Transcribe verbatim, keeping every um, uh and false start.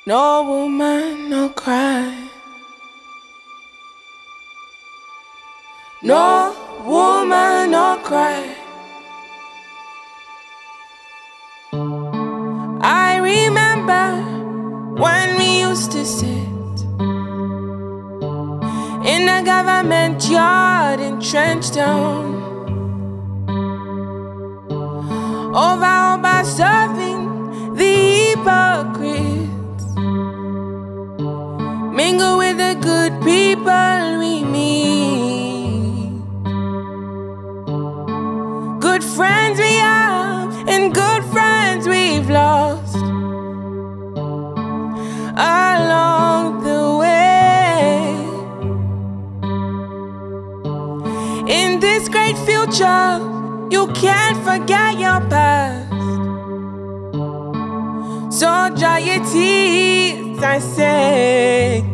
No woman, no cry. No woman, no cry. I remember when we used to sit in the government yard in Trenchtown, over over serving the hypocrites, mingle with the good people we meet, good friends we have and good friends we've lost along the way. In this great future, you can't forget your past. So dry your tears, I say,